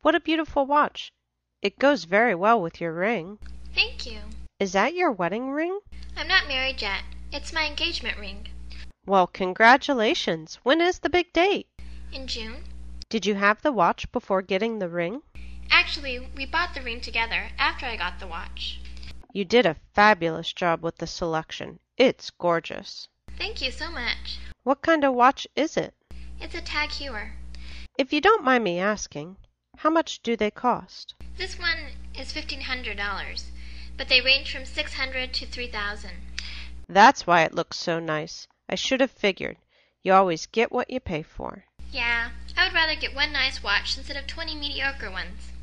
What a beautiful watch. It goes very well with your ring. Thank you. Is that your wedding ring? I'm not married yet. It's my engagement ring. Well, congratulations. When is the big date? In June. Did you have the watch before getting the ring? Actually, we bought the ring together after I got the watch. You did a fabulous job with the selection. It's gorgeous. Thank you so much. What kind of watch is it? It's a Tag Heuer. If you don't mind me asking, how much do they cost? This one is $1,500, but they range from $600 to $3,000. That's why it looks so nice. I should have figured. You always get what you pay for. Yeah, I would rather get one nice watch instead of 20 mediocre ones.